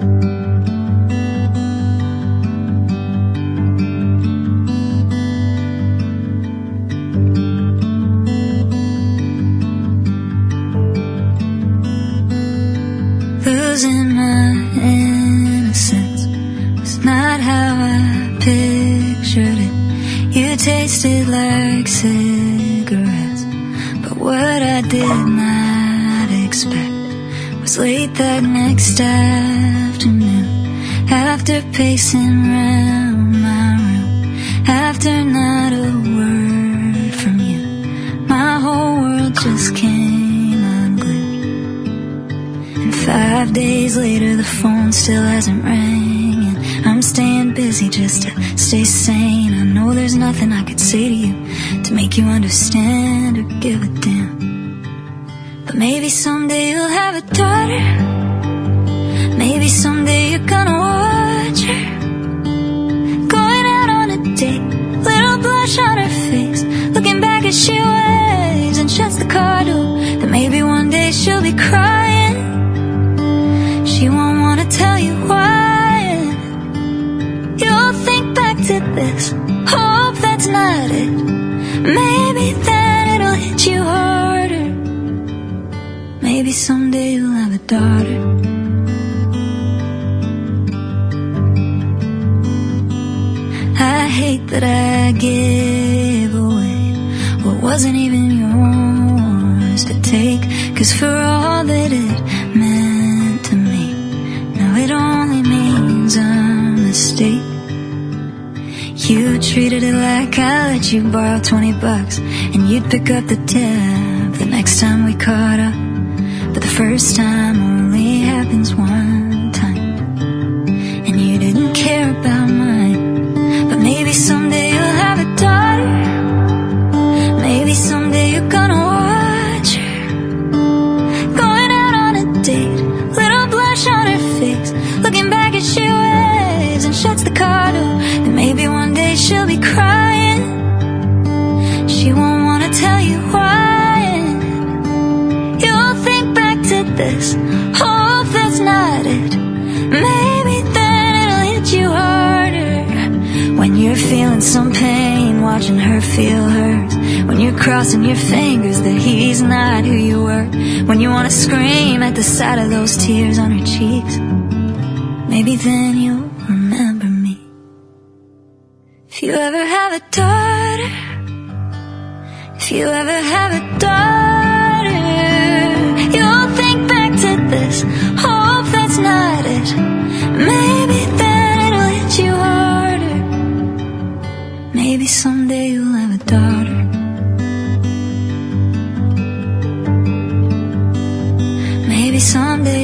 Losing my innocence was not how I pictured it. You tasted like cigarettes, but what I did not expect was late that next afternoon. After pacing round my room, after not a word from you, my whole world just came unglued. And 5 days later the phone still hasn't rang, and I'm staying busy just to stay sane. I know there's nothing I could say to you to make you understand or give a damn. But maybe someday you'll have a daughter. Maybe someday you're gonna watch her going out on a date, little blush on her face, looking back as she waves and shuts the car door. That maybe one day she'll be crying, she won't wanna tell you why. You'll think back to this, hope that's not it. Maybe then it'll hit you harder. Maybe someday you'll have a daughter. I hate that I gave away what wasn't even yours to take, 'cause for all that it meant to me, now it only means a mistake. You treated it like I let you borrow $20 and you'd pick up the tab the next time we caught up. But the first time only happens one time, and you didn't care about mine. But maybe someday you'll have a daughter. Maybe someday you're gonna watch her going out on a date, little blush on her face, looking back as she waves and shuts the car door. Then maybe one day she'll be crying, she won't wanna tell you why. You'll think back to this, hope that's not it. Maybe then it'll hit you harder. When you're feeling some pain, watching her feel hers. When you're crossing your fingers that he's not who you were. When you wanna scream at the sight of those tears on her cheeks. Maybe then you'll remember me. If you ever have a daughter, if you ever have a daughter, you'll think back to this, hope that's not it. Maybe then it'll hit you harder. Maybe someday you'll have a daughter. Maybe someday